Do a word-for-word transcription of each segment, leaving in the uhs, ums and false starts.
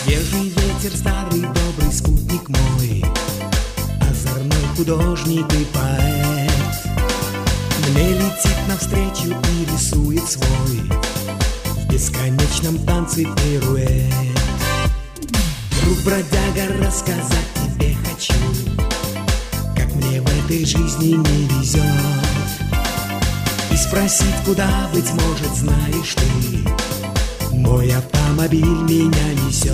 Свежий ветер, старый добрый спутник мой, озорной художник и поэт, мне летит навстречу и рисует свой в бесконечном танце пируэт. Друг бродяга, рассказать тебе хочу, как мне в этой жизни не везет, и спросить, куда, быть может, знаешь ты, мой автомобиль меня несет.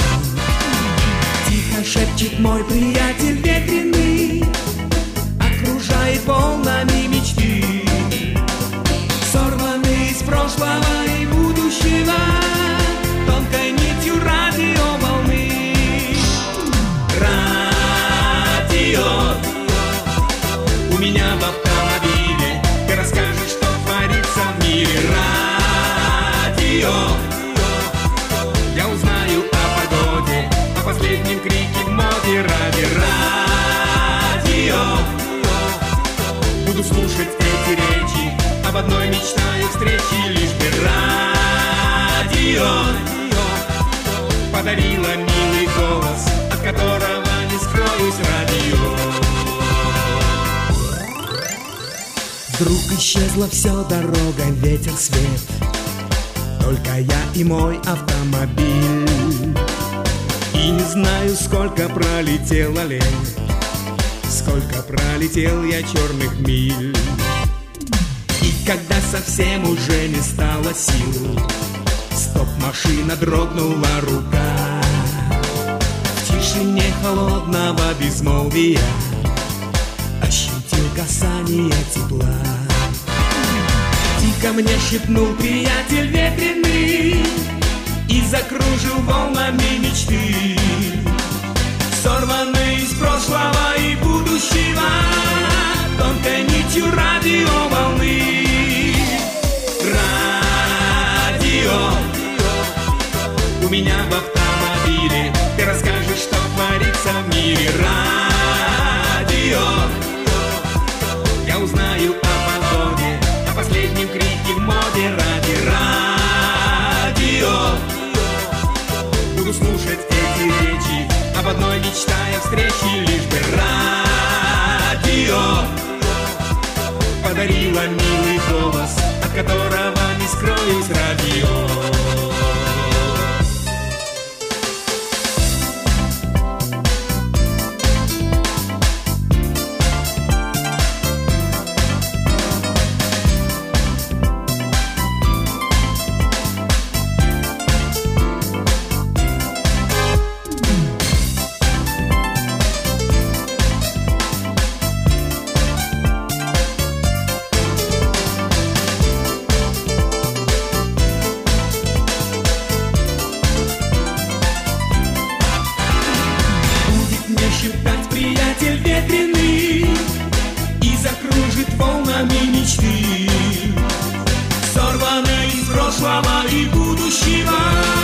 Тихо шепчет мой приятель ветреный, окружает волнами мечты, сорванные из прошлого и будущего тонкой нитью радиоволны. Радио у меня в автомобиле, ты расскажешь, что творится в мире. Радио я узнаю о погоде, о последнем крике в моде. Ради радио буду слушать эти речи, об одной мечтаю встречи, лишь бы радио подарила милый голос, от которого не скроюсь. Радио. Вдруг исчезла все, дорога, ветер, свет, только я и мой автомобиль. И не знаю, сколько пролетело лет, сколько пролетел я черных миль. И когда совсем уже не стало сил, стоп-машина, дрогнула рука. В тишине холодного безмолвия ощутил касание тепла. Тихо мне шепнул приятель ветреный и закружил волнами мечты, сорванные из прошлого и будущего тонкой нитью радиоволны. Радио у меня в автомобиле, ты расскажешь, что творится в мире. Радио я узнаю о погоде, о последнем крике в моде. Ради радио буду слушать эти речи, об одной мечтая встречи, лишь бы радио подарила милый голос, от которого не скроюсь. Радио. Приятель ветреный и закружит волнами мечты, сорванные из прошлого и будущего